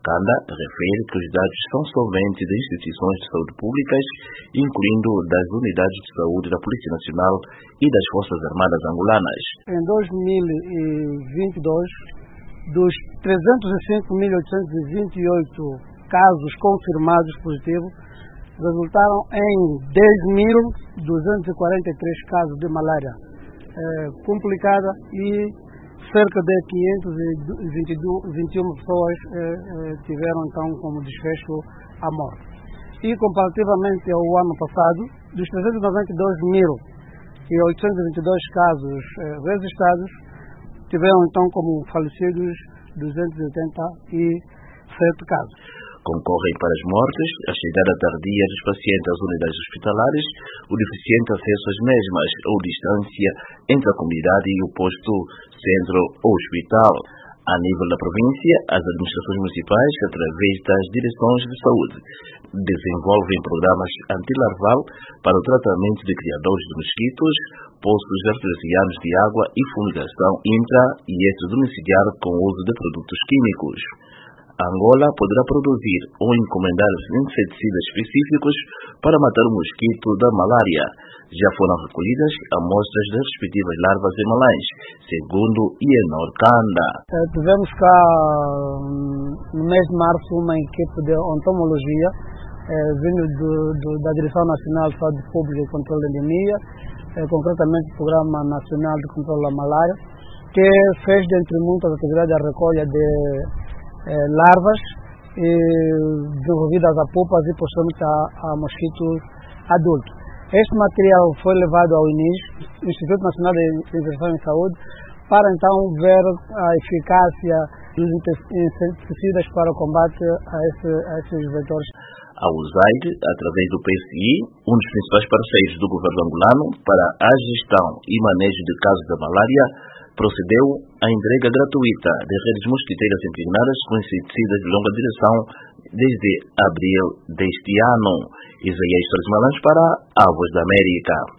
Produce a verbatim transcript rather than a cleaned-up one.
Kanda refere que os dados são somente de instituições de saúde públicas, incluindo das unidades de saúde da Polícia Nacional e das Forças Armadas angolanas. Em dois mil e vinte e dois, dos trezentos e cinco mil oitocentos e vinte e oito casos confirmados positivos, resultaram em dez mil duzentos e quarenta e três casos de malária eh, complicada e cerca de quinhentas e vinte e uma pessoas eh, eh, tiveram então como desfecho a morte. E comparativamente ao ano passado, dos trezentos e noventa e dois mil oitocentos e vinte e dois casos eh, registrados, tiveram então como falecidos duzentos e oitenta e sete casos. Concorrem para as mortes a chegada tardia dos pacientes às unidades hospitalares, o deficiente acesso às mesmas ou distância entre a comunidade e o posto centro ou hospital. A nível da província, as administrações municipais, através das direções de saúde, desenvolvem programas antilarval para o tratamento de criadores de mosquitos, poços artesianos de água e fumigação intra e extradomiciliar com o uso de produtos químicos. Angola poderá produzir ou encomendar inseticidas específicos para matar o mosquito da malária. Já foram recolhidas amostras das respectivas larvas em Malães, segundo Ienor Kanda. Eh, tivemos cá, no mês de março, uma equipe de entomologia, eh, vindo do, do, da Direção Nacional de Saúde Pública e Controle da Endemia, eh, concretamente o Programa Nacional de Controle da Malária, que fez, dentre muitas atividades, a recolha de eh, larvas eh, desenvolvidas a pupas e posteriormente a, a mosquitos adultos. Este material foi levado ao I N I S, Instituto Nacional de Investigação em Saúde, para então ver a eficácia dos inseticidas para o combate a, esse, a esses vetores. A U S A I D, através do P S I, um dos principais parceiros do governo angolano para a gestão e manejo de casos da malária, procedeu à entrega gratuita de redes mosquiteiras impregnadas com inseticidas de longa duração desde abril deste ano. Isaías Torres Malães para a Voz da América.